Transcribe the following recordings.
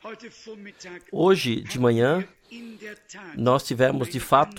Hoje de manhã, nós tivemos, de fato,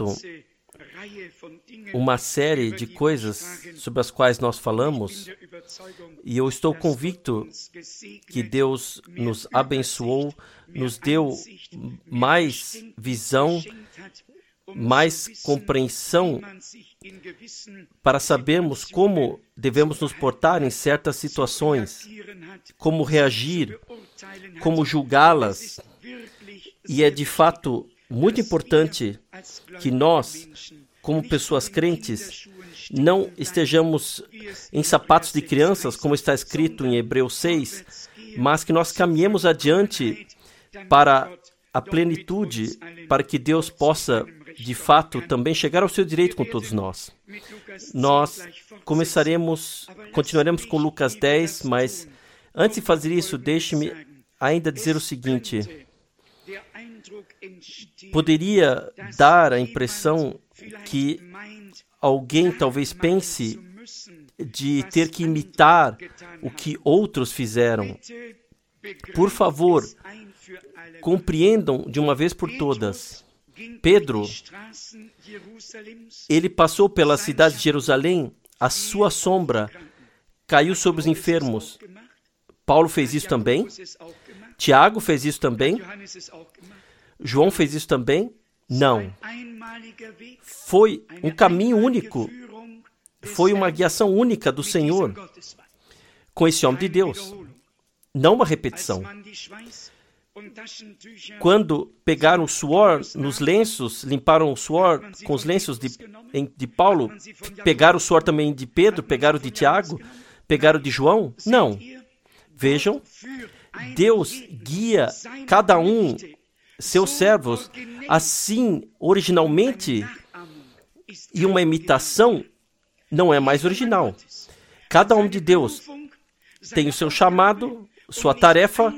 uma série de coisas sobre as quais nós falamos, e eu estou convicto que Deus nos abençoou, nos deu mais visão, mais compreensão para sabermos como devemos nos portar em certas situações, como reagir, como julgá-las. E é de fato muito importante que nós, como pessoas crentes, não estejamos em sapatos de crianças, como está escrito em Hebreus 6, mas que nós caminhemos adiante para a plenitude, para que Deus possa, de fato, também chegar ao seu direito com todos nós. Nós continuaremos com Lucas 10, mas antes de fazer isso, deixe-me ainda dizer o seguinte. Poderia dar a impressão que alguém talvez pense de ter que imitar o que outros fizeram. Por favor, compreendam de uma vez por todas. Pedro, ele passou pela cidade de Jerusalém, a sua sombra caiu sobre os enfermos. Paulo fez isso também. Tiago fez isso também. João fez isso também? Não. Foi um caminho único. Foi uma guiação única do Senhor com esse homem de Deus. Não uma repetição. Quando pegaram o suor nos lenços, limparam o suor com os lenços de Paulo, pegaram o suor também de Pedro, pegaram de Tiago, pegaram de João? Não. Vejam, Deus guia cada um, seus servos, assim originalmente, e uma imitação não é mais original. Cada homem de Deus tem o seu chamado, sua tarefa,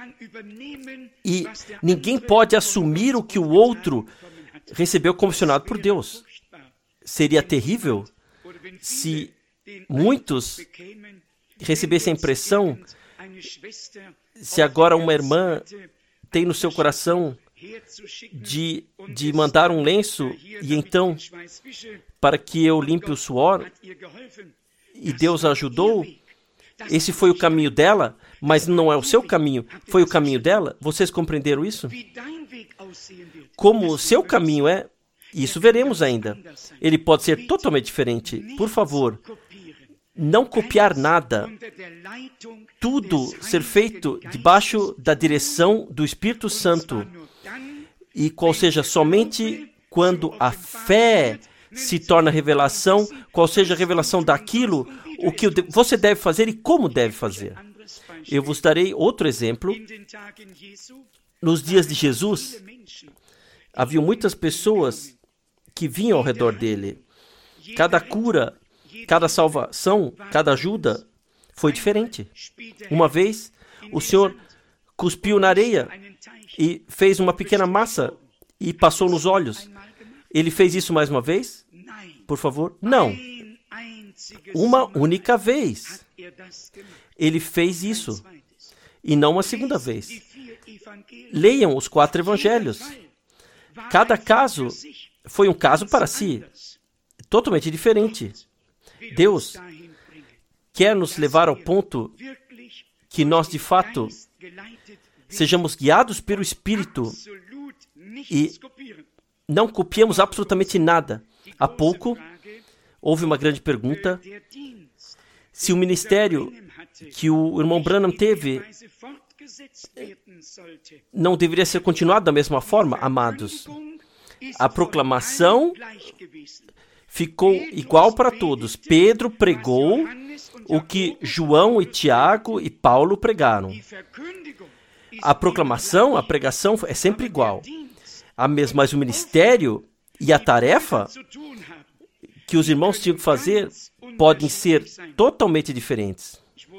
e ninguém pode assumir o que o outro recebeu comissionado por Deus. Seria terrível se muitos recebessem a impressão, se agora uma irmã tem no seu coração de mandar um lenço e então, para que eu limpe o suor, e Deus ajudou, esse foi o caminho dela, mas não é o seu caminho, foi o caminho dela. Vocês compreenderam isso? Como o seu caminho é, isso veremos ainda. Ele pode ser totalmente diferente. Por favor, não copiar nada. Tudo ser feito debaixo da direção do Espírito Santo. E qual seja somente quando a fé se torna revelação, qual seja a revelação daquilo, o que você deve fazer e como deve fazer. Eu vos darei outro exemplo. Nos dias de Jesus, havia muitas pessoas que vinham ao redor dele. Cada cura, cada salvação, cada ajuda foi diferente. Uma vez, o Senhor cuspiu na areia e fez uma pequena massa e passou nos olhos. Ele fez isso mais uma vez? Por favor? Não. Uma única vez. Ele fez isso. E não uma segunda vez. Leiam os 4 evangelhos. Cada caso foi um caso para si. Totalmente diferente. Deus quer nos levar ao ponto que nós, de fato, sejamos guiados pelo Espírito e não copiemos absolutamente nada. Há pouco, houve uma grande pergunta. Se o ministério que o irmão Branham teve não deveria ser continuado da mesma forma, amados. A proclamação ficou igual para todos. Pedro pregou o que João e Tiago e Paulo pregaram. A proclamação, a pregação é sempre igual. Mas o ministério e a tarefa que os irmãos tinham que fazer podem ser totalmente diferentes.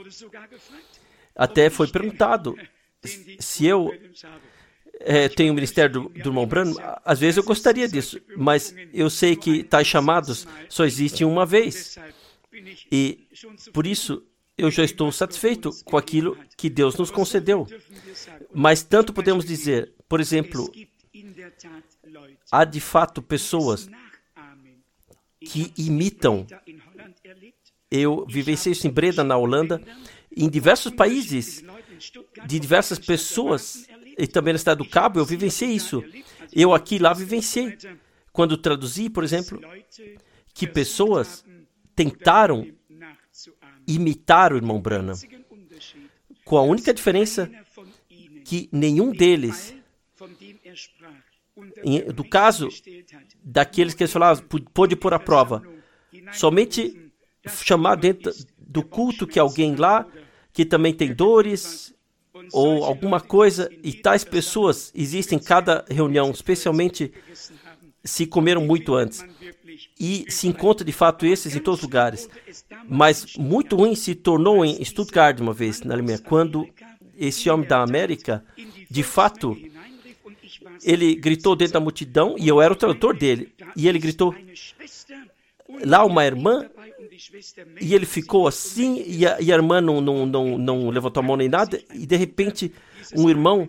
Até foi perguntado se eu tenho o ministério do irmão Branham. Às vezes eu gostaria disso, mas eu sei que tais chamados só existem uma vez. E por isso eu já estou satisfeito com aquilo que Deus nos concedeu. Mas tanto podemos dizer, por exemplo, há de fato pessoas que imitam. Eu vivenciei isso em Breda, na Holanda, em diversos países, de diversas pessoas, e também na cidade do Cabo, eu vivenciei isso. Eu aqui e lá vivenciei. Quando traduzi, por exemplo, que pessoas tentaram imitar o irmão Branham, com a única diferença que nenhum deles, do caso daqueles que eles falavam, pôde pôr à prova, somente chamar dentro do culto que alguém lá, que também tem dores, ou alguma coisa, e tais pessoas existem em cada reunião, especialmente se comeram muito antes. E se encontra de fato esses em todos os lugares. Mas muito ruim se tornou em Stuttgart uma vez, na Alemanha, quando esse homem da América, de fato, ele gritou dentro da multidão, e eu era o tradutor dele, e ele gritou, lá uma irmã, e ele ficou assim, e a irmã não levantou a mão nem nada, e de repente um irmão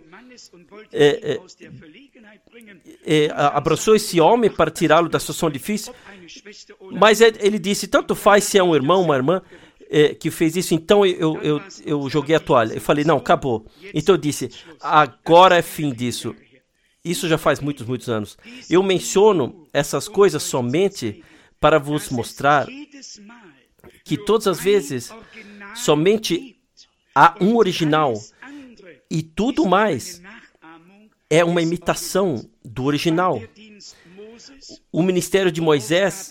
abraçou esse homem para tirá-lo da situação difícil, mas ele disse, tanto faz se é um irmão, uma irmã que fez isso, então eu joguei a toalha. Eu falei, não, acabou. Então eu disse, agora é fim disso. Isso já faz muitos anos. Eu menciono essas coisas somente para vos mostrar que todas as vezes somente há um original e tudo mais é uma imitação do original. O ministério de Moisés,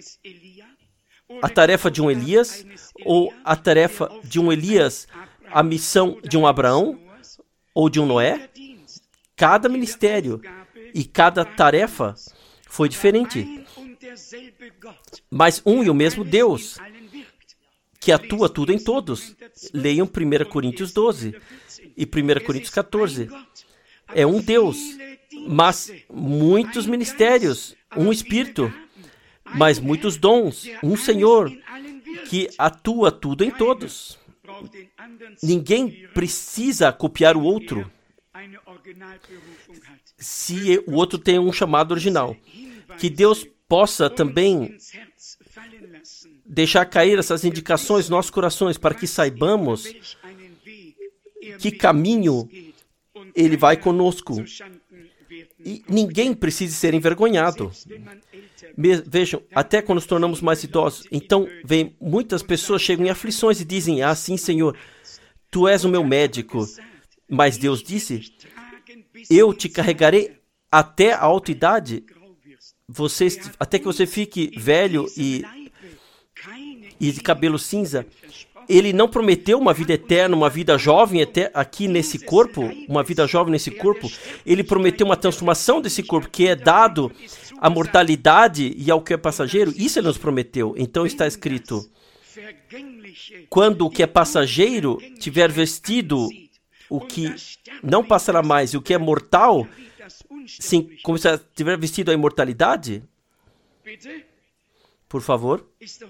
a tarefa de um Elias, ou a tarefa de um Elias, a missão de um Abraão, ou de um Noé, cada ministério e cada tarefa foi diferente. Mas um e o mesmo Deus, que atua tudo em todos. Leiam 1 Coríntios 12 e 1 Coríntios 14. É um Deus, mas muitos ministérios, um Espírito, mas muitos dons, um Senhor, que atua tudo em todos. Ninguém precisa copiar o outro, se o outro tem um chamado original. Que Deus possa também deixar cair essas indicações nos nossos corações, para que saibamos que caminho Ele vai conosco. E ninguém precisa ser envergonhado. Vejam, até quando nos tornamos mais idosos, então vem muitas pessoas chegam em aflições e dizem, sim, Senhor, Tu és o meu médico. Mas Deus disse, eu te carregarei até a alta idade, até que você fique velho e de cabelo cinza. Ele não prometeu uma vida eterna, uma vida jovem até aqui nesse corpo, uma vida jovem nesse corpo. Ele prometeu uma transformação desse corpo, que é dado à mortalidade e ao que é passageiro. Isso ele nos prometeu. Então está escrito, quando o que é passageiro tiver vestido o que não passará mais, e o que é mortal, sim, como se tiver vestido a imortalidade, por favor.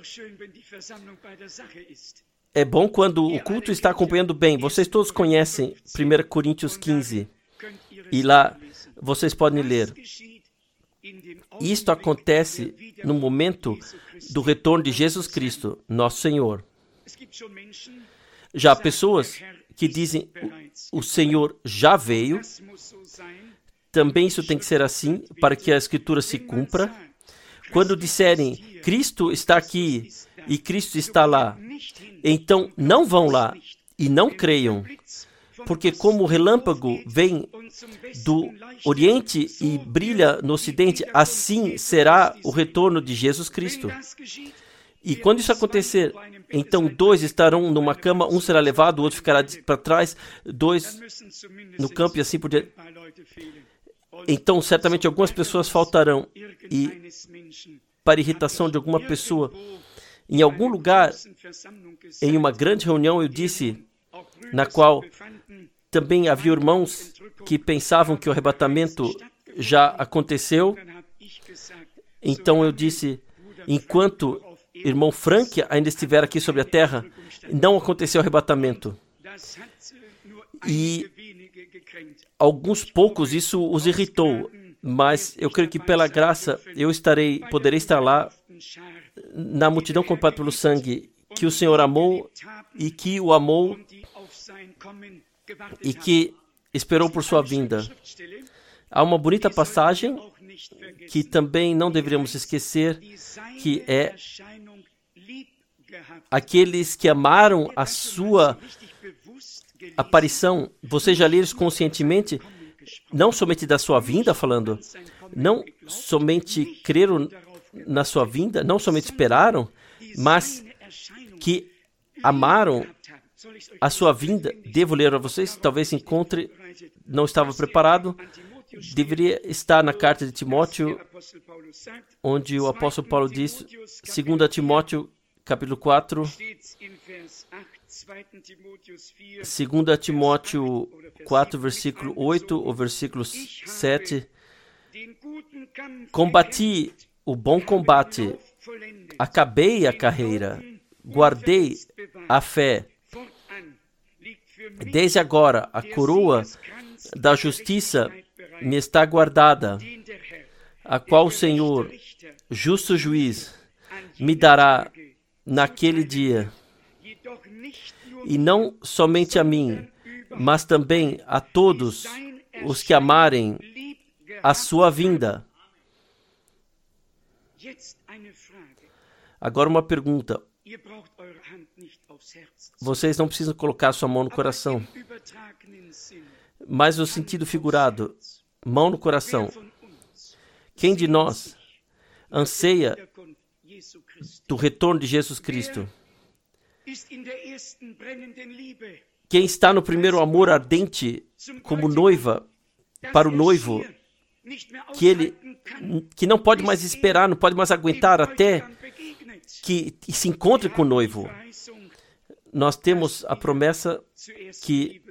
É bom quando o culto está acompanhando bem. Vocês todos conhecem 1 Coríntios 15. E lá vocês podem ler. Isto acontece no momento do retorno de Jesus Cristo, nosso Senhor. Já há pessoas que dizem, o Senhor já veio. Também isso tem que ser assim, para que a Escritura se cumpra. Quando disserem, Cristo está aqui e Cristo está lá, então não vão lá e não creiam, porque como o relâmpago vem do Oriente e brilha no Ocidente, assim será o retorno de Jesus Cristo. E quando isso acontecer, então 2 estarão numa cama, um será levado, o outro ficará para trás, 2 no campo e assim por diante. Então, certamente, algumas pessoas faltarão. E, para irritação de alguma pessoa, em algum lugar, em uma grande reunião, eu disse, na qual também havia irmãos que pensavam que o arrebatamento já aconteceu. Então, eu disse, enquanto irmão Frank ainda estiver aqui sobre a terra, não aconteceu o arrebatamento. E alguns poucos isso os irritou, mas eu creio que pela graça eu poderei estar lá na multidão comprada pelo sangue, que o Senhor amou e que o amou e que esperou por sua vinda. Há uma bonita passagem que também não deveríamos esquecer, que é aqueles que amaram a sua aparição. Vocês já leram isso conscientemente? Não somente da sua vinda, falando, não somente creram na sua vinda, não somente esperaram, mas que amaram a sua vinda. Devo ler a vocês? Talvez encontre, não estava preparado. Deveria estar na carta de Timóteo, onde o apóstolo Paulo diz, 2 Timóteo, capítulo 4, 2 Timóteo 4, versículo 8, ou versículo 7, combati o bom combate, acabei a carreira, guardei a fé. Desde agora, a coroa da justiça me está guardada, a qual o Senhor, justo juiz, me dará naquele dia. E não somente a mim, mas também a todos os que amarem a sua vinda. Agora uma pergunta. Vocês não precisam colocar sua mão no coração, mas no sentido figurado, mão no coração. Quem de nós anseia do retorno de Jesus Cristo? Quem está no primeiro amor ardente como noiva para o noivo, que não pode mais esperar, não pode mais aguentar até que se encontre com o noivo. Nós temos a promessa que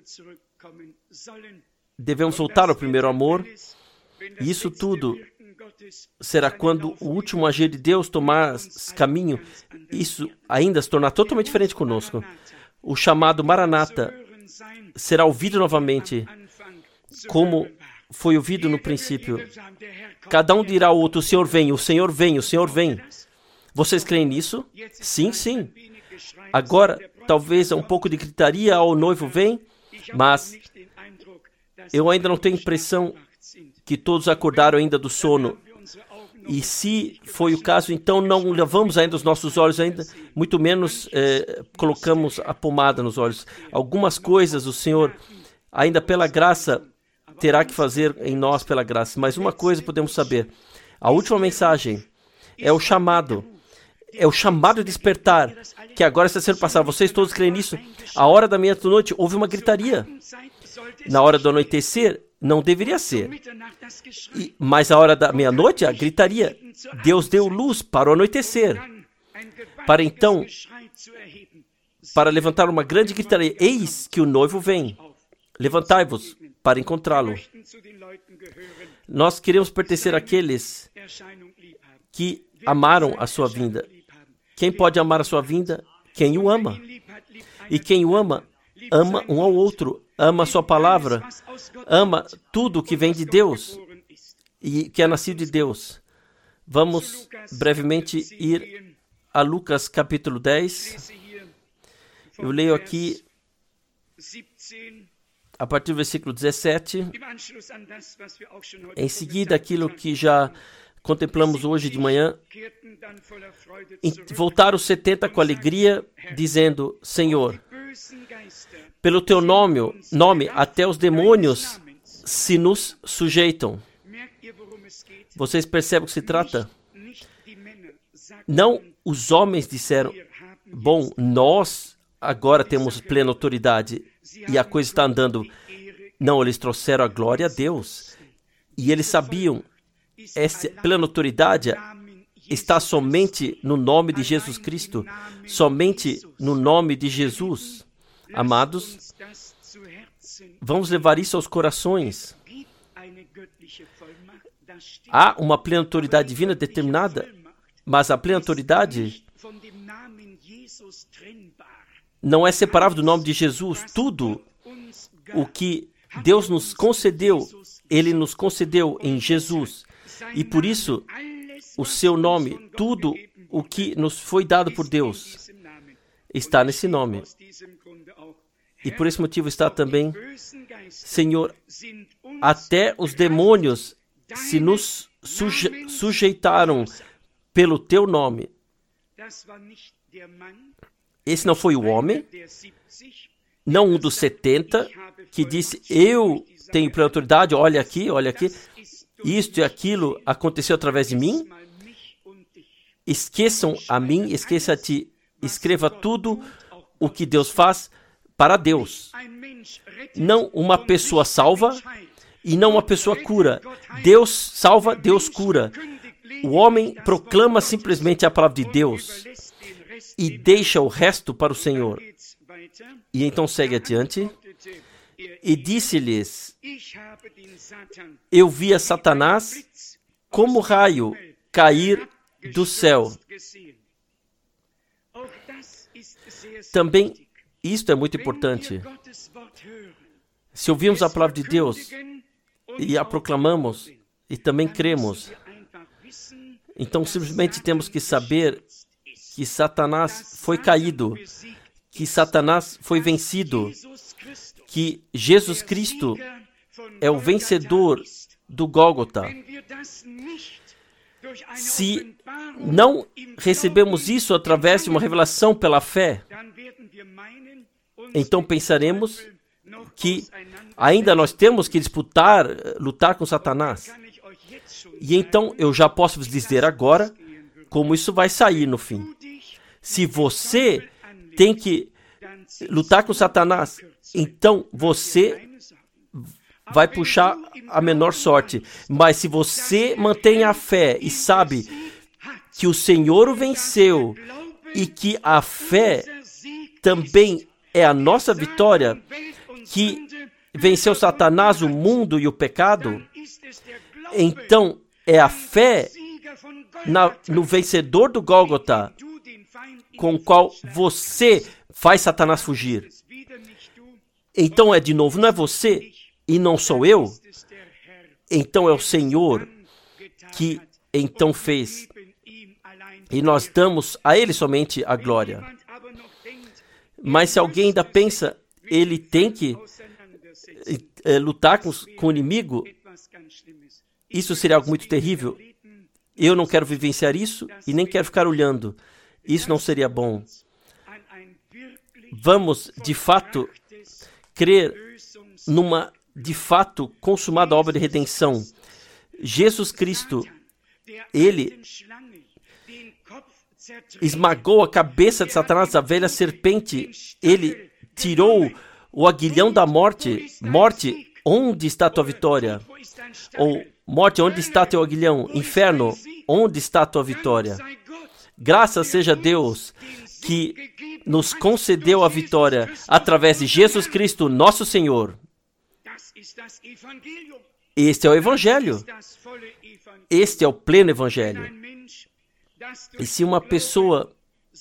devemos voltar ao primeiro amor, e isso tudo será quando o último agir de Deus tomar caminho, isso ainda se tornar totalmente diferente conosco. O chamado Maranata será ouvido novamente, como foi ouvido no princípio. Cada um dirá ao outro, o Senhor vem, o Senhor vem, o Senhor vem. Vocês creem nisso? Sim, sim. Agora, talvez um pouco de gritaria ao noivo vem, mas eu ainda não tenho impressão que todos acordaram ainda do sono. E se foi o caso, então não lavamos ainda os nossos olhos, ainda muito menos colocamos a pomada nos olhos. Algumas coisas o Senhor, ainda pela graça, terá que fazer em nós pela graça. Mas uma coisa podemos saber. A última mensagem é o chamado. É o chamado despertar, que agora está sendo passado. Vocês todos creem nisso? A hora da meia-noite houve uma gritaria. Na hora do anoitecer, não deveria ser. Mas a hora da meia-noite, a gritaria. Deus deu luz para o anoitecer. Para então, para levantar uma grande gritaria. Eis que o noivo vem. Levantai-vos para encontrá-lo. Nós queremos pertencer àqueles que amaram a sua vinda. Quem pode amar a sua vinda? Quem o ama. E quem o ama, ama um ao outro, ama a sua palavra, ama tudo que vem de Deus e que é nascido de Deus. Vamos brevemente ir a Lucas capítulo 10. Eu leio aqui a partir do versículo 17. Em seguida, aquilo que já contemplamos hoje de manhã, voltaram os 70 com alegria, dizendo, Senhor, pelo teu nome até os demônios se nos sujeitam. Vocês percebem o que se trata? Não os homens disseram, bom, nós agora temos plena autoridade e a coisa está andando. Não, eles trouxeram a glória a Deus. E eles sabiam, essa plena autoridade está somente no nome de Jesus Cristo, somente no nome de Jesus. Amados, vamos levar isso aos corações. Há uma plena autoridade divina determinada, mas a plena autoridade não é separável do nome de Jesus. Tudo o que Deus nos concedeu, Ele nos concedeu em Jesus. E por isso, o seu nome, tudo o que nos foi dado por Deus, está nesse nome. E por esse motivo está também, Senhor, até os demônios se nos sujeitaram pelo teu nome. Esse não foi o homem, não um dos 70, que disse, eu tenho plena autoridade, olha aqui, isto e aquilo aconteceu através de mim. Esqueçam a mim, esqueça a ti, escreva tudo o que Deus faz para Deus. Não uma pessoa salva e não uma pessoa cura. Deus salva, Deus cura. O homem proclama simplesmente a palavra de Deus e deixa o resto para o Senhor. E então segue adiante. E disse-lhes, eu vi a Satanás como raio cair do céu. Também, isto é muito importante. Se ouvimos a palavra de Deus e a proclamamos e também cremos, então simplesmente temos que saber que Satanás foi caído, que Satanás foi vencido, que Jesus Cristo é o vencedor do Gólgota. Se não recebemos isso através de uma revelação pela fé, então pensaremos que ainda nós temos que lutar com Satanás. E então eu já posso vos dizer agora como isso vai sair no fim. Se você tem que lutar com Satanás, então você vai puxar a menor sorte. Mas se você mantém a fé e sabe que o Senhor o venceu e que a fé também é a nossa vitória, que venceu Satanás, o mundo e o pecado, então é a fé no vencedor do Gólgota com o qual você faz Satanás fugir. Então é de novo, não é você e não sou eu. Então é o Senhor que então fez. E nós damos a Ele somente a glória. Mas se alguém ainda pensa, ele tem que lutar com o inimigo, isso seria algo muito terrível. Eu não quero vivenciar isso e nem quero ficar olhando. Isso não seria bom. Vamos, de fato, crer numa, de fato, consumada obra de redenção. Jesus Cristo, Ele esmagou a cabeça de Satanás, a velha serpente. Ele tirou o aguilhão da morte. Morte, onde está a tua vitória? Ou morte, onde está teu aguilhão? Inferno, onde está a tua vitória? Graças seja Deus que nos concedeu a vitória através de Jesus Cristo, nosso Senhor. Este é o Evangelho. Este é o pleno Evangelho. E se uma pessoa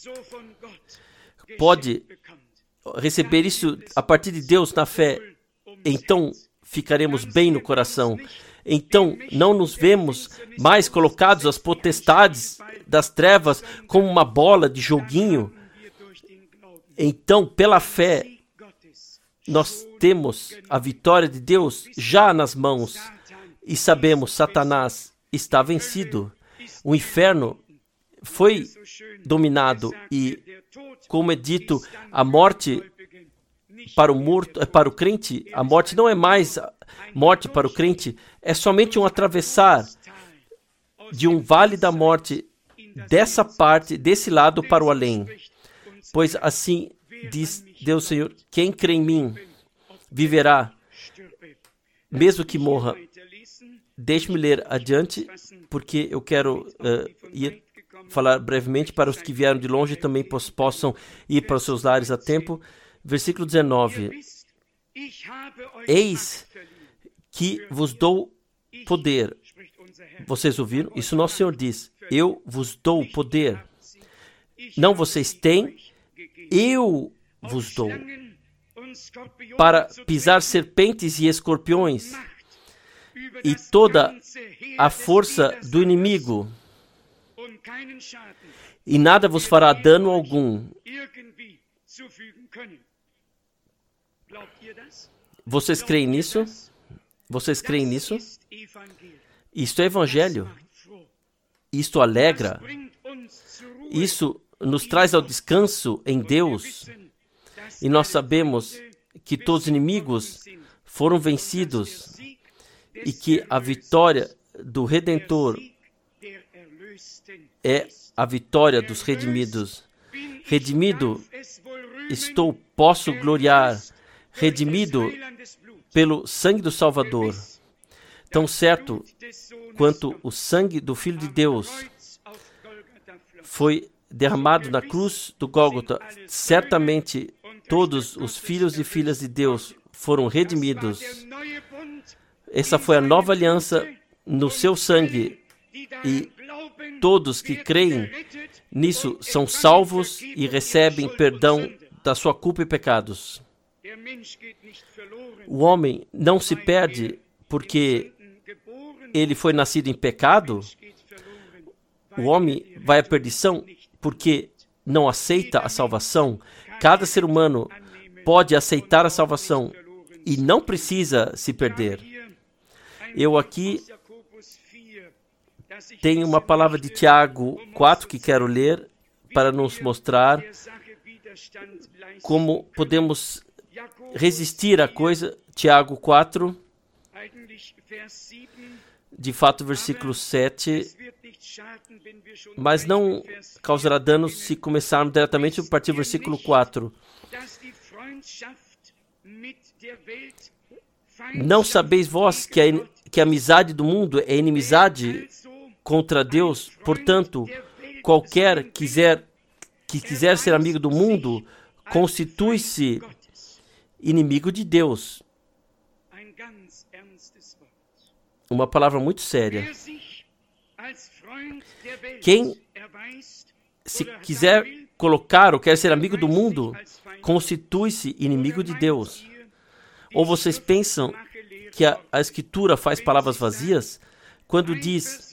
pode receber isso a partir de Deus na fé, então ficaremos bem no coração. Então não nos vemos mais colocados às potestades das trevas como uma bola de joguinho. Então, pela fé, nós temos a vitória de Deus já nas mãos e sabemos, Satanás está vencido. O inferno foi dominado e, como é dito, a morte para o crente, a morte não é mais morte para o crente, é somente um atravessar de um vale da morte dessa parte, desse lado para o além. Pois assim diz Deus Senhor, quem crê em mim viverá, mesmo que morra. Deixe-me ler adiante, porque eu quero ir falar brevemente para os que vieram de longe também possam ir para os seus lares a tempo. Versículo 19. Eis que vos dou poder. Vocês ouviram? Isso nosso Senhor diz. Eu vos dou poder. não vocês têm, eu vos dou, para pisar serpentes e escorpiões e toda a força do inimigo, e nada vos fará dano algum. Vocês creem nisso? Vocês creem nisso? Isto é evangelho. Isto alegra. Isso nos traz ao descanso em Deus. E nós sabemos que todos os inimigos foram vencidos e que a vitória do Redentor é a vitória dos redimidos. Redimido estou, posso gloriar. Redimido pelo sangue do Salvador. Tão certo quanto o sangue do Filho de Deus foi derramado na cruz do Gólgota, certamente todos os filhos e filhas de Deus foram redimidos. Essa foi a nova aliança no seu sangue, e todos que creem nisso são salvos e recebem perdão da sua culpa e pecados. O homem não se perde porque ele foi nascido em pecado. O homem vai à perdição porque não aceita a salvação. Cada ser humano pode aceitar a salvação e não precisa se perder. Eu aqui tenho uma palavra de Tiago 4 que quero ler para nos mostrar como podemos resistir à coisa. Tiago 4, de fato, versículo 7. Mas não causará dano se começarmos diretamente a partir do versículo 4. Não sabeis vós que a amizade do mundo é inimizade contra Deus? Portanto, qualquer que quiser ser amigo do mundo, constitui-se inimigo de Deus. Uma palavra muito séria. Quem se quiser colocar ou quer ser amigo do mundo, constitui-se inimigo de Deus. Ou vocês pensam que a Escritura faz palavras vazias quando diz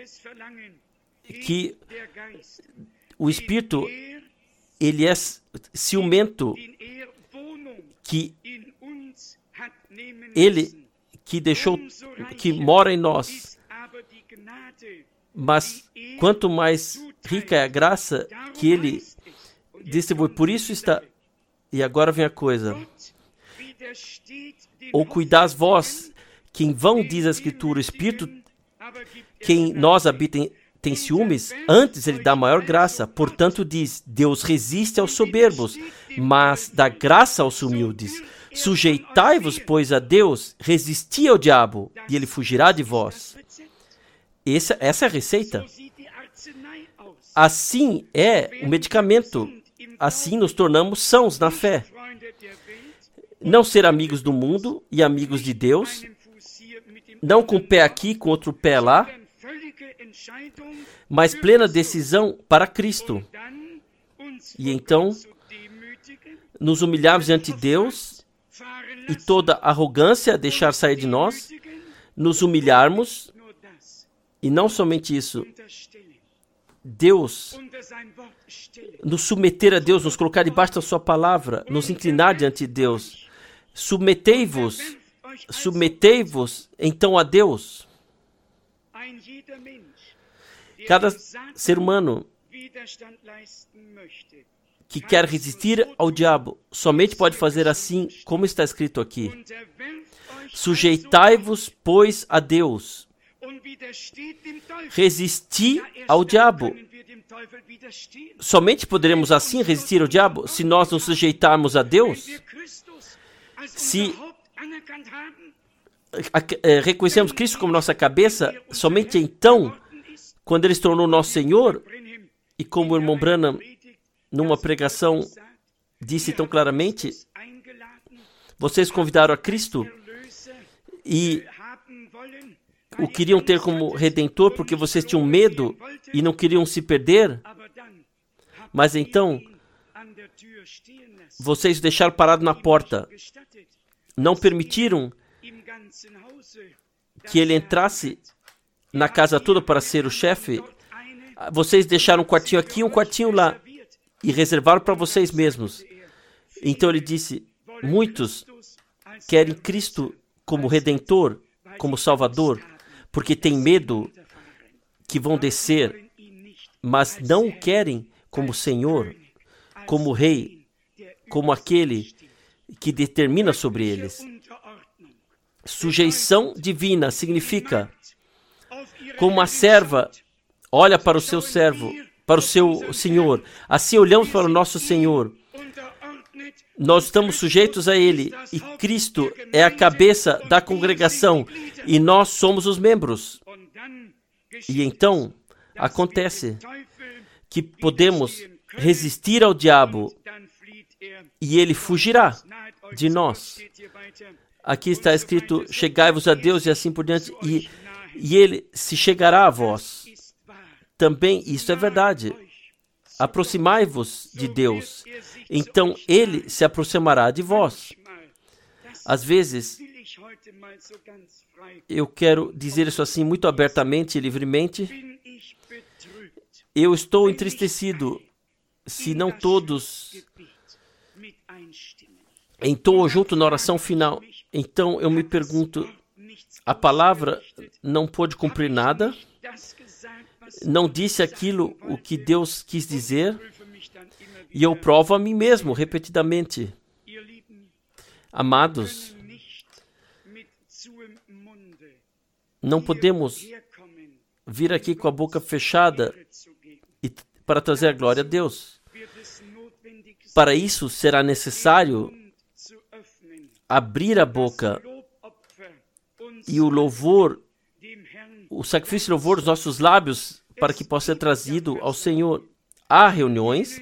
que o Espírito ele é ciumento, que ele que mora em nós. Mas quanto mais rica é a graça que ele distribui, por isso está. E agora vem a coisa. Ou cuidais vós, que em vão diz a Escritura, o Espírito que em nós habita tem ciúmes, antes ele dá maior graça. Portanto diz, Deus resiste aos soberbos, mas dá graça aos humildes. Sujeitai-vos, pois, a Deus, resisti ao diabo, e ele fugirá de vós. Essa é a receita. Assim é o medicamento. Assim nos tornamos sãos na fé. Não ser amigos do mundo e amigos de Deus. Não com o pé aqui, com outro pé lá. Mas plena decisão para Cristo. E então, nos humilharmos diante de Deus e toda arrogância deixar sair de nós, nos humilharmos, e não somente isso, Deus, nos submeter a Deus, nos colocar debaixo da sua palavra, nos inclinar diante de Deus. Submetei-vos então a Deus. Cada ser humano que quer resistir ao diabo somente pode fazer assim, como está escrito aqui. Sujeitai-vos, pois, a Deus. Resisti ao diabo. Somente poderemos assim resistir ao diabo se nós nos sujeitarmos a Deus. Se reconhecemos Cristo como nossa cabeça, somente então, quando Ele se tornou nosso Senhor, e como o irmão Branham, numa pregação, disse tão claramente, vocês convidaram a Cristo e o queriam ter como Redentor porque vocês tinham medo e não queriam se perder, Mas então, vocês o deixaram parado na porta. Não permitiram que ele entrasse na casa toda para ser o chefe. Vocês deixaram um quartinho aqui e um quartinho lá e reservaram para vocês mesmos. Então ele disse, muitos querem Cristo como Redentor, como Salvador, porque têm medo que vão descer, mas não o querem como Senhor, como Rei, como aquele que determina sobre eles. Sujeição divina significa, como uma serva olha para o seu servo, para o seu Senhor, assim olhamos para o nosso Senhor. Nós estamos sujeitos a Ele, e Cristo é a cabeça da congregação, e nós somos os membros. E então, acontece que podemos resistir ao diabo, e ele fugirá de nós. Aqui está escrito, chegai-vos a Deus e assim por diante, e ele se chegará a vós. Também isso é verdade. Aproximai-vos de Deus, então ele se aproximará de vós. Às vezes, eu quero dizer isso assim muito abertamente e livremente. Eu estou entristecido se não todos entoam junto na oração final. Então eu me pergunto, a palavra não pôde cumprir nada? Não disse aquilo o que Deus quis dizer? E eu provo a mim mesmo repetidamente. Amados, não podemos vir aqui com a boca fechada para trazer a glória a Deus. Para isso será necessário abrir a boca e o louvor, o sacrifício de louvor dos nossos lábios para que possa ser trazido ao Senhor. Há reuniões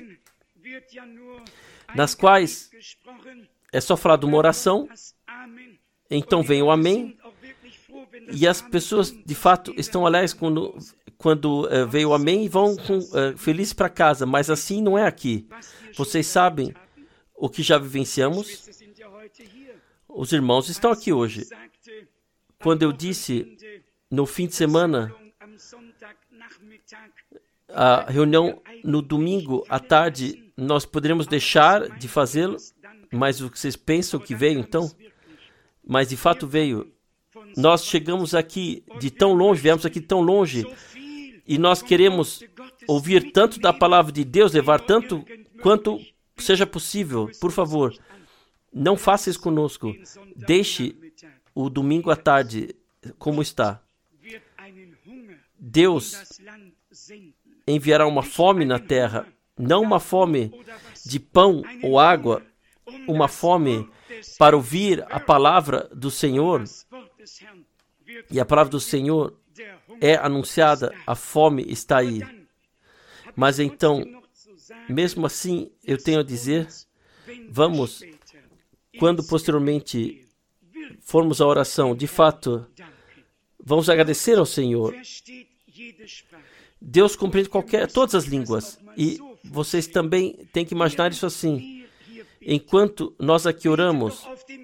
nas quais é só falar de uma oração, então vem o amém, e as pessoas de fato estão alegres quando veio o amém e vão felizes para casa, mas assim não é aqui. Vocês sabem o que já vivenciamos? Os irmãos estão aqui hoje. Quando eu disse no fim de semana, a reunião no domingo à tarde, nós poderíamos deixar de fazê-lo, mas o que vocês pensam que veio então? Mas de fato veio. Nós chegamos aqui de tão longe, viemos aqui tão longe, e nós queremos ouvir tanto da palavra de Deus, levar tanto quanto seja possível. Por favor, não faça isso conosco. Deixe o domingo à tarde como está. Deus enviará uma fome na terra, não uma fome de pão ou água, uma fome para ouvir a palavra do Senhor. E a palavra do Senhor é anunciada, a fome está aí. Mas então, mesmo assim, eu tenho a dizer, vamos, quando posteriormente formos à oração, de fato, vamos agradecer ao Senhor. Deus compreende todas as línguas, e vocês também têm que imaginar isso assim. Enquanto nós aqui oramos,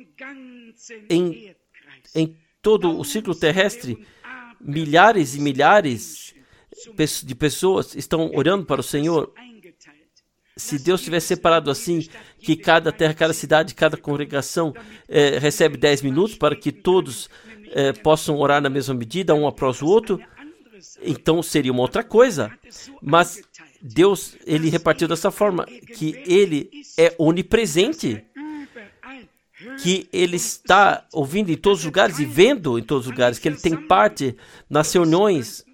em todo o círculo terrestre, milhares e milhares de pessoas estão orando para o Senhor. Se Deus tivesse separado assim, que cada terra, cada cidade, cada congregação recebe 10 minutos para que todos possam orar na mesma medida, um após o outro, então seria uma outra coisa. Mas Deus, ele repartiu dessa forma, que ele é onipresente, que ele está ouvindo em todos os lugares e vendo em todos os lugares, que ele tem parte nas reuniões.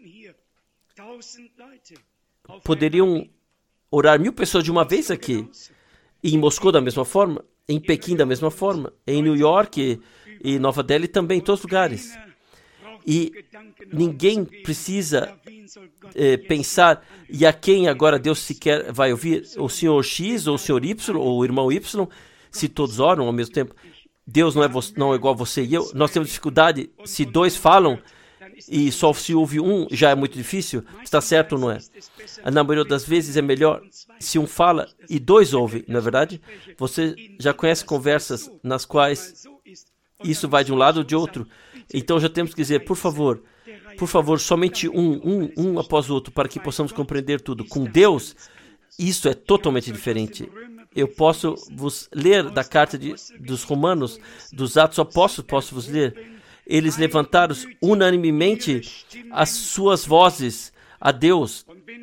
Poderiam orar 1000 pessoas de uma vez aqui, e em Moscou da mesma forma, em Pequim da mesma forma, em New York e Nova Delhi também, em todos os lugares. E ninguém precisa pensar, e a quem agora Deus sequer vai ouvir? O senhor X, ou o senhor Y, ou o irmão Y, se todos oram ao mesmo tempo. Deus não é igual a você e eu. Nós temos dificuldade, se 2 falam, e só se ouve um já é muito difícil, está certo ou não é? Na maioria das vezes é melhor se um fala e dois ouvem, não é verdade? Você já conhece conversas nas quais isso vai de um lado ou de outro. Então já temos que dizer, por favor, somente um após o outro, para que possamos compreender tudo. Com Deus, isso é totalmente diferente. Eu posso vos ler da carta dos Romanos, dos Atos Apóstolos, posso vos ler. Eles levantaram unanimemente as suas vozes a Deus.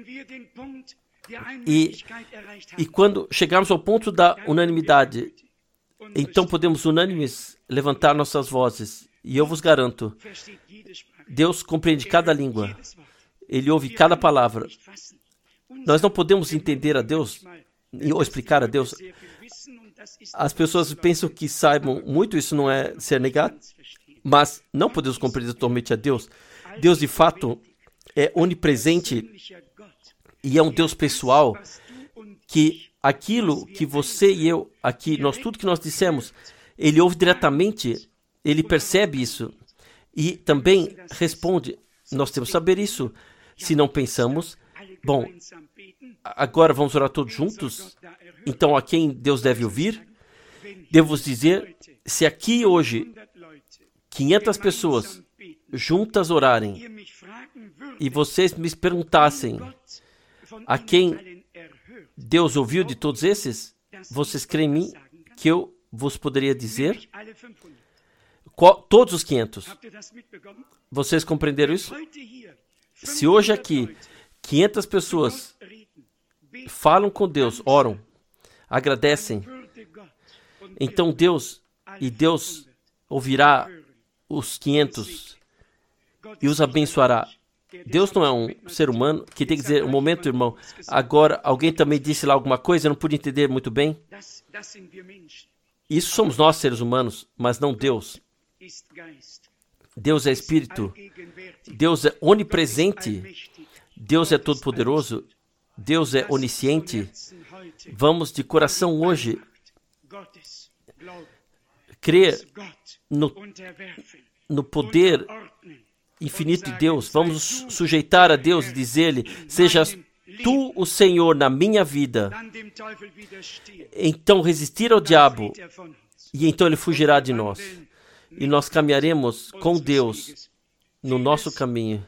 E quando chegarmos ao ponto da unanimidade, então podemos unânimes levantar nossas vozes. E eu vos garanto, Deus compreende cada língua. Ele ouve cada palavra. Nós não podemos entender a Deus ou explicar a Deus. As pessoas pensam que saibam muito, isso não é ser negado, mas não podemos compreender totalmente a Deus. Deus, de fato, é onipresente e é um Deus pessoal, que aquilo que você e eu aqui, tudo que nós dissemos, Ele ouve diretamente, Ele percebe isso e também responde. Nós temos que saber isso. Se não pensamos, bom, agora vamos orar todos juntos? Então a quem Deus deve ouvir? Devo vos dizer, se aqui hoje 500 pessoas juntas orarem e vocês me perguntassem a quem Deus ouviu de todos esses, vocês creem em mim que eu vos poderia dizer? Todos os 500. Vocês compreenderam isso? Se hoje aqui 500 pessoas falam com Deus, oram, agradecem, então Deus ouvirá os 500 e os abençoará. Deus não é um ser humano que tem que dizer, um momento, irmão, agora alguém também disse lá alguma coisa, eu não pude entender muito bem. Isso somos nós, seres humanos, mas não Deus. Deus é Espírito, Deus é onipresente, Deus é todo-poderoso, Deus é onisciente. Vamos de coração hoje crer no poder infinito de Deus. Vamos sujeitar a Deus e dizer-lhe, sejas tu o Senhor na minha vida. Então resistir ao diabo e então ele fugirá de nós. E nós caminharemos com Deus no nosso caminho.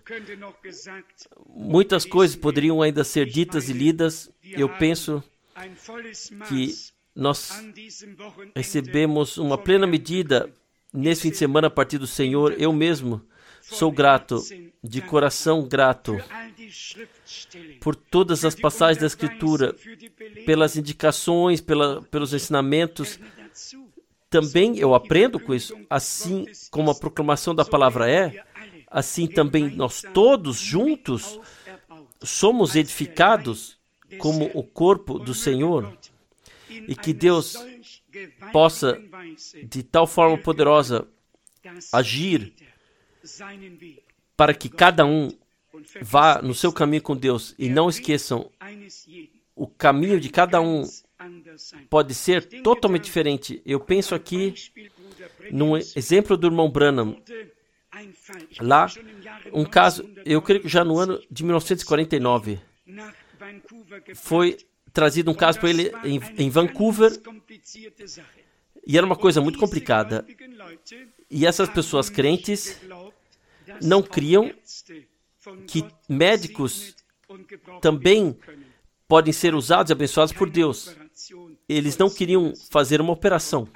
Muitas coisas poderiam ainda ser ditas e lidas. Eu penso que nós recebemos uma plena medida nesse fim de semana a partir do Senhor. Eu mesmo sou grato, de coração grato, por todas as passagens da Escritura, pelas indicações, pelos ensinamentos. Também eu aprendo com isso, assim como a proclamação da palavra é, assim também nós todos juntos somos edificados como o corpo do Senhor, e que Deus possa de tal forma poderosa agir para que cada um vá no seu caminho com Deus. E não esqueçam, o caminho de cada um pode ser totalmente diferente. Eu penso aqui num exemplo do irmão Branham. Lá, um caso, eu creio que já no ano de 1949, foi trazido um caso para ele em Vancouver, e era uma coisa muito complicada. E essas pessoas crentes não criam que médicos também podem ser usados e abençoados por Deus. Eles não queriam fazer uma operação.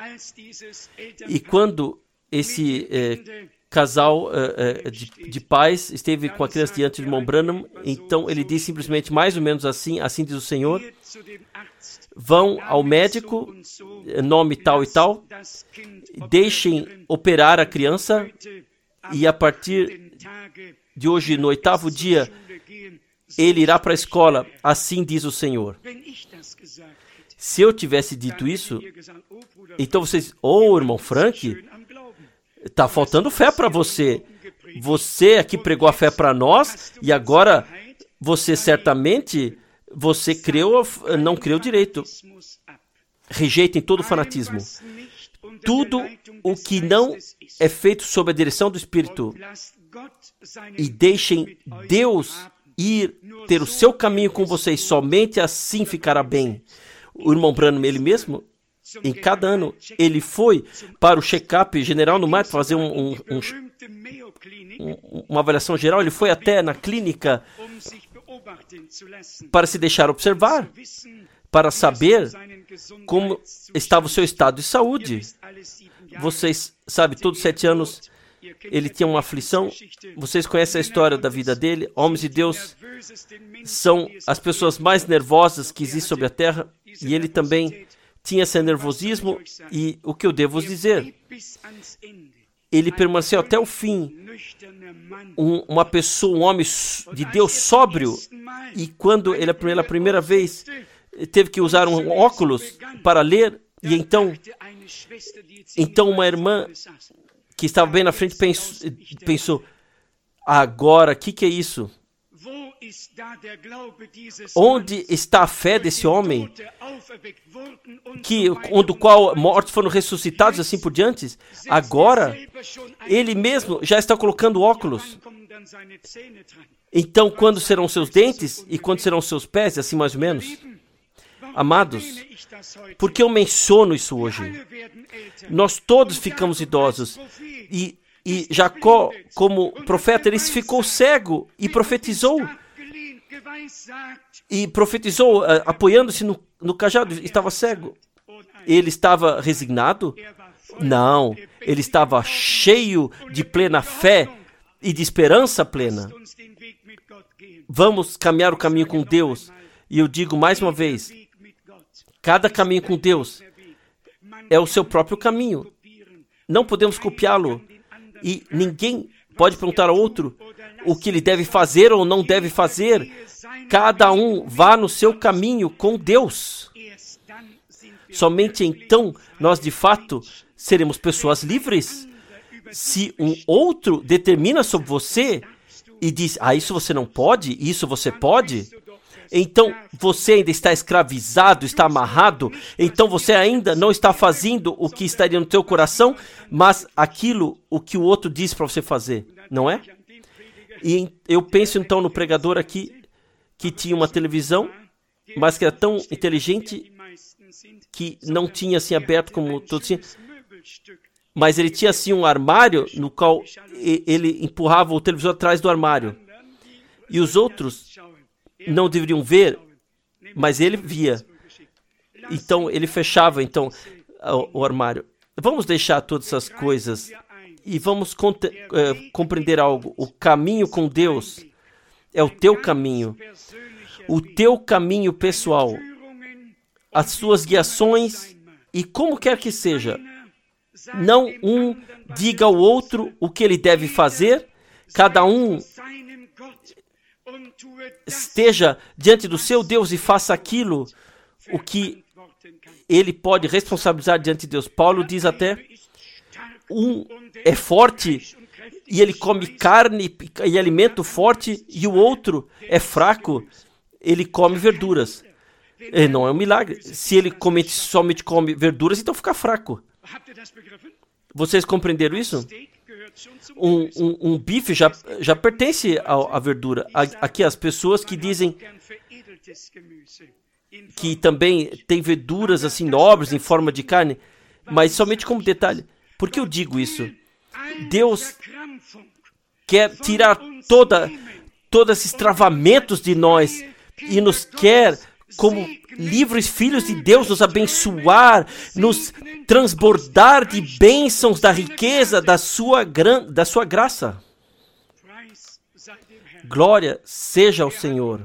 E quando esse casal de pais esteve com a criança diante do irmão Branham, então ele disse simplesmente mais ou menos assim diz o Senhor, vão ao médico, nome tal e tal, deixem operar a criança, e a partir de hoje, no 8º dia, ele irá para a escola, assim diz o Senhor. Se eu tivesse dito isso, então vocês, irmão Frank, está faltando fé para você. Você aqui pregou a fé para nós, e agora você certamente, não creu direito. Rejeitem todo o fanatismo. tudo o que não é feito sob a direção do Espírito, e deixem Deus ir ter o seu caminho com vocês, somente assim ficará bem. O irmão Branham, ele mesmo, em cada ano, ele foi para o check-up general no mar, fazer uma avaliação geral. Ele foi até na clínica para se deixar observar, para saber como estava o seu estado de saúde. Vocês sabem, todos 7 anos ele tinha uma aflição. Vocês conhecem a história da vida dele. Homens de Deus são as pessoas mais nervosas que existem sobre a terra, e ele também tinha esse nervosismo. E o que eu devo dizer? Ele permaneceu até o fim, uma pessoa, um homem de Deus sóbrio, e quando ele pela primeira vez teve que usar um óculos para ler, e então uma irmã que estava bem na frente pensou, agora, o que é isso? Onde está a fé desse homem, do qual mortos foram ressuscitados, assim por diante? Agora, ele mesmo já está colocando óculos. Então, quando serão seus dentes e quando serão seus pés, assim mais ou menos? Amados, por que eu menciono isso hoje? Nós todos ficamos idosos, e Jacó, como profeta, ele ficou cego e profetizou, apoiando-se no cajado. Estava cego. Ele estava resignado? Não, ele estava cheio de plena fé e de esperança plena. Vamos caminhar o caminho com Deus. E eu digo mais uma vez, cada caminho com Deus é o seu próprio caminho. Não podemos copiá-lo. E ninguém pode perguntar ao outro o que ele deve fazer ou não deve fazer. Cada um vá no seu caminho com Deus. Somente então nós, de fato, seremos pessoas livres. Se um outro determina sobre você e diz, isso você não pode, isso você pode, então você ainda está escravizado, está amarrado, então você ainda não está fazendo o que estaria no teu coração, mas o que o outro diz para você fazer, não é? E eu penso então no pregador aqui, que tinha uma televisão, mas que era tão inteligente que não tinha assim aberto como todos tinham, mas ele tinha assim um armário no qual ele empurrava o televisor atrás do armário. E os outros não deveriam ver, mas ele via. Então ele fechava o armário. Vamos deixar todas essas coisas e vamos compreender algo. O caminho com Deus é o teu caminho. O teu caminho pessoal. As suas guiações, e como quer que seja, não um diga ao outro o que ele deve fazer, cada um esteja diante do seu Deus e faça aquilo o que ele pode responsabilizar diante de Deus. Paulo diz até, um é forte e ele come carne e alimento forte, e o outro é fraco, ele come verduras. Não é um milagre. Se ele somente come verduras, então fica fraco. Vocês compreenderam isso? Um bife já pertence à verdura. Aqui as pessoas que dizem que também tem verduras assim nobres em forma de carne, mas somente como detalhe. Por que eu digo isso? Deus quer tirar todos esses travamentos de nós e nos quer como livres filhos de Deus, nos abençoar, nos transbordar de bênçãos da riqueza da sua graça. Glória seja ao Senhor.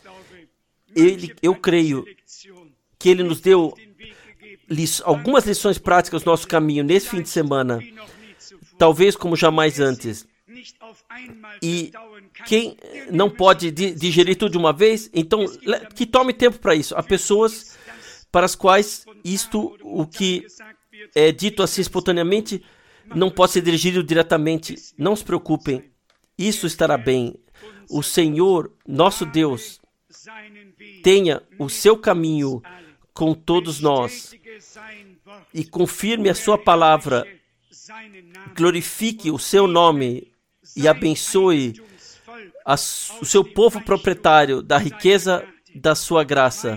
Eu creio que Ele nos deu algumas lições práticas no nosso caminho nesse fim de semana, talvez como jamais antes. E quem não pode digerir tudo de uma vez, então que tome tempo para isso. Há pessoas para as quais o que é dito assim espontaneamente, não pode ser dirigido diretamente. Não se preocupem, isso estará bem. O Senhor, nosso Deus, tenha o seu caminho com todos nós e confirme a sua palavra, glorifique o seu nome e abençoe o seu povo proprietário da riqueza da sua graça.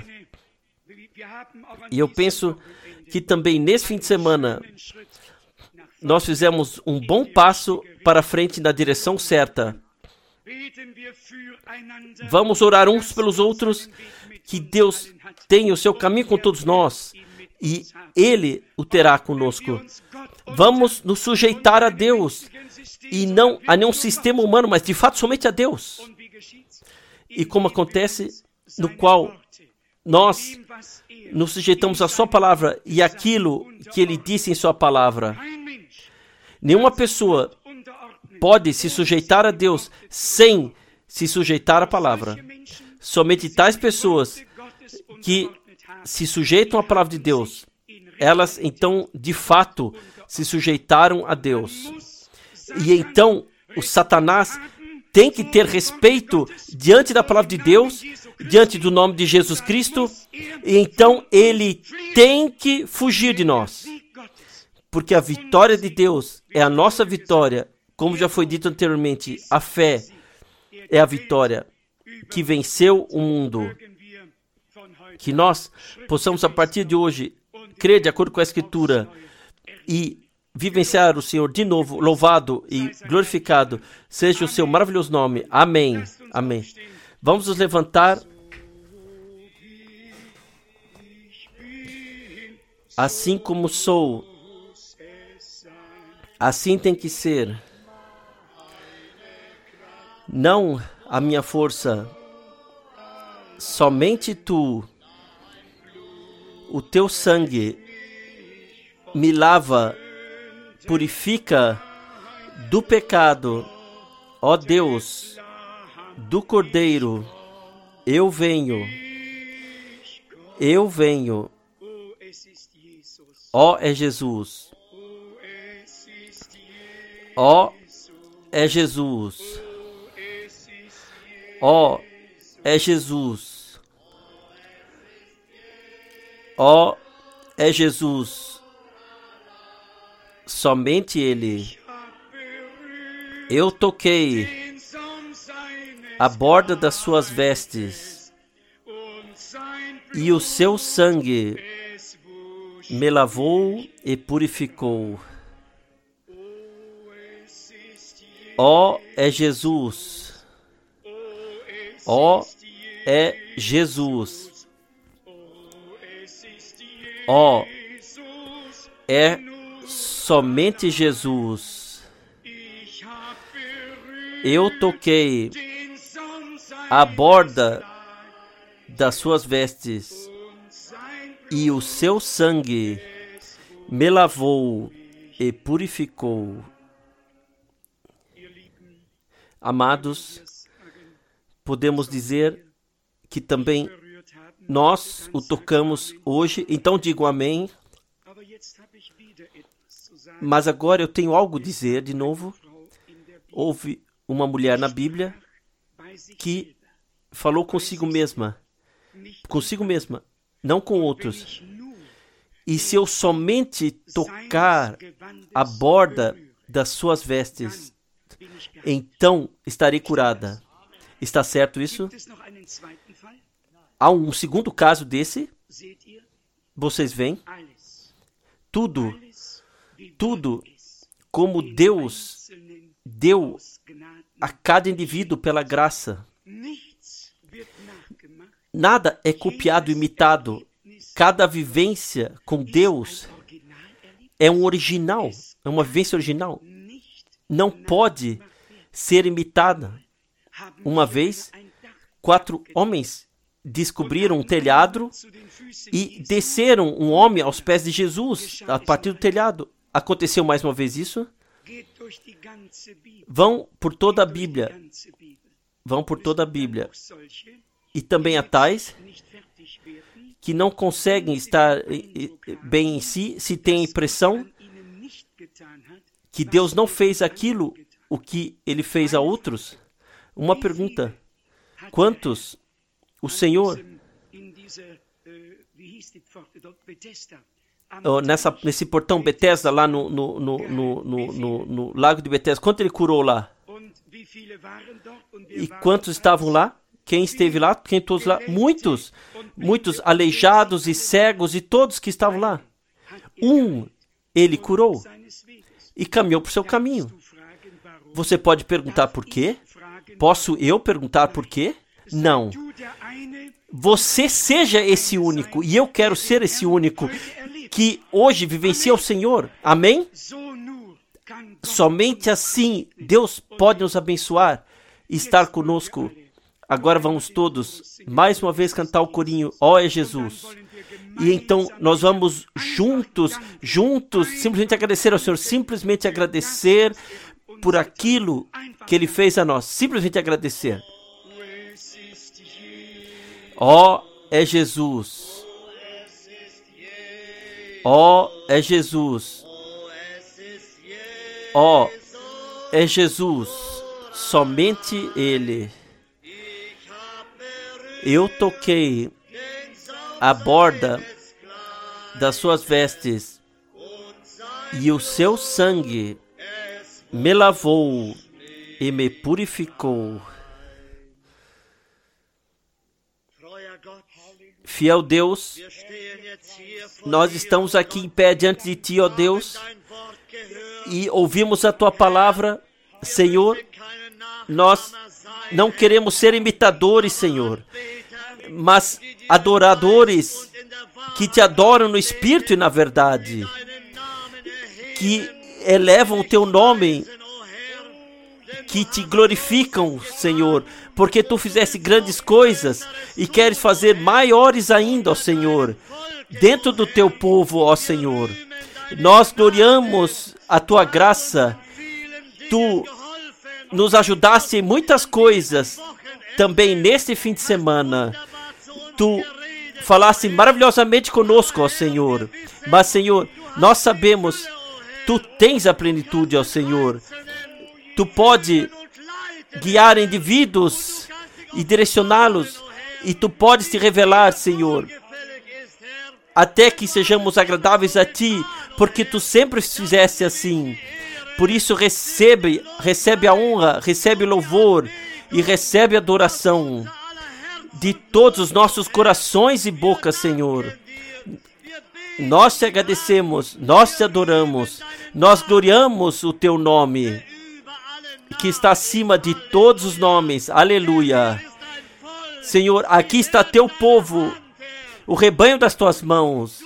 E eu penso que também nesse fim de semana nós fizemos um bom passo para frente na direção certa. Vamos orar uns pelos outros, que Deus tenha o seu caminho com todos nós e Ele o terá conosco. Vamos nos sujeitar a Deus e não a nenhum sistema humano, mas de fato somente a Deus. E como acontece, no qual nós nos sujeitamos à sua palavra e aquilo que Ele disse em sua palavra. Nenhuma pessoa pode se sujeitar a Deus sem se sujeitar à palavra. Somente tais pessoas que se sujeitam à palavra de Deus, elas então de fato se sujeitaram a Deus. E então o Satanás tem que ter respeito diante da palavra de Deus, diante do nome de Jesus Cristo, e então ele tem que fugir de nós. Porque a vitória de Deus é a nossa vitória, como já foi dito anteriormente, a fé é a vitória que venceu o mundo. Que nós possamos a partir de hoje crer de acordo com a Escritura e vivenciar o Senhor de novo. Louvado e glorificado seja o seu maravilhoso nome. Amém. Amém. Vamos nos levantar. Assim como sou, assim tem que ser. Não a minha força, somente tu. O teu sangue me lava, purifica do pecado. Ó Deus, do Cordeiro, eu venho. Eu venho. Ó é Jesus. Ó é Jesus. Ó é Jesus. Ó é Jesus. Somente Ele. Eu toquei a borda das suas vestes e o seu sangue me lavou e purificou. Ó é Jesus. Ó é Jesus. Ó é somente Jesus. Eu toquei a borda das suas vestes e o seu sangue me lavou e purificou. Amados, podemos dizer que também nós o tocamos hoje, então digo amém. Mas agora eu tenho algo a dizer de novo. Houve uma mulher na Bíblia que falou consigo mesma, não com outros. E se eu somente tocar a borda das suas vestes, então estarei curada. Está certo isso? Há um segundo caso desse. Vocês veem? Tudo como Deus deu a cada indivíduo pela graça. Nada é copiado, imitado. Cada vivência com Deus é um original, é uma vivência original. Não pode ser imitada. Uma vez, 4 homens descobriram um telhado e desceram um homem aos pés de Jesus a partir do telhado. Aconteceu mais uma vez isso? Vão por toda a Bíblia. E também há tais que não conseguem estar bem em si, se têm a impressão que Deus não fez aquilo o que Ele fez a outros. Uma pergunta: quantos o Senhor nesse portão Betesda, lá no lago de Betesda, quanto ele curou lá? E quantos estavam lá? Quem esteve lá? Quem todos lá? Muitos aleijados e cegos e todos que estavam lá. Ele curou e caminhou por seu caminho. Você pode perguntar por quê? Posso eu perguntar por quê? Não. Você seja esse único, e eu quero ser esse único que hoje vivencia o Senhor. Amém? Somente assim Deus pode nos abençoar e estar conosco. Agora vamos todos mais uma vez cantar o corinho, ó é Jesus. E então nós vamos juntos, simplesmente agradecer ao Senhor, simplesmente agradecer por aquilo que Ele fez a nós, simplesmente agradecer. Ó é Jesus. Ó é Jesus. Ó é Jesus. Somente Ele. Eu toquei a borda das suas vestes e o seu sangue me lavou e me purificou. Fiel Deus, nós estamos aqui em pé diante de Ti, ó Deus, e ouvimos a Tua palavra, Senhor. Nós não queremos ser imitadores, Senhor, mas adoradores que Te adoram no Espírito e na verdade, que elevam o Teu nome, que Te glorificam, Senhor, porque Tu fizeste grandes coisas e queres fazer maiores ainda, ó Senhor, dentro do Teu povo, ó Senhor. Nós gloriamos a Tua graça. Tu nos ajudaste em muitas coisas, também neste fim de semana. Tu falaste maravilhosamente conosco, ó Senhor. Mas, Senhor, nós sabemos, Tu tens a plenitude, ó Senhor. Tu pode guiar indivíduos e direcioná-los, e Tu podes Te revelar, Senhor, até que sejamos agradáveis a Ti, porque Tu sempre fizeste assim. Por isso recebe a honra, recebe o louvor e recebe a adoração de todos os nossos corações e bocas, Senhor. Nós Te agradecemos, nós Te adoramos, nós gloriamos o Teu nome, que está acima de todos os nomes. Aleluia. Senhor, aqui está Teu povo, o rebanho das Tuas mãos.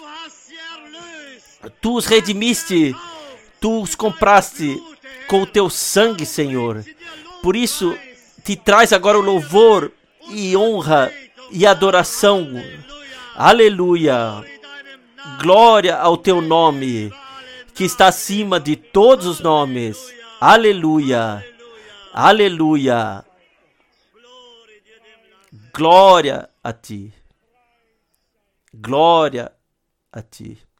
Tu os redimiste, Tu os compraste com o Teu sangue, Senhor. Por isso, Te traz agora o louvor e honra e adoração. Aleluia. Glória ao Teu nome, que está acima de todos os nomes. Aleluia. Aleluia. Glória a Ti. Glória a Ti.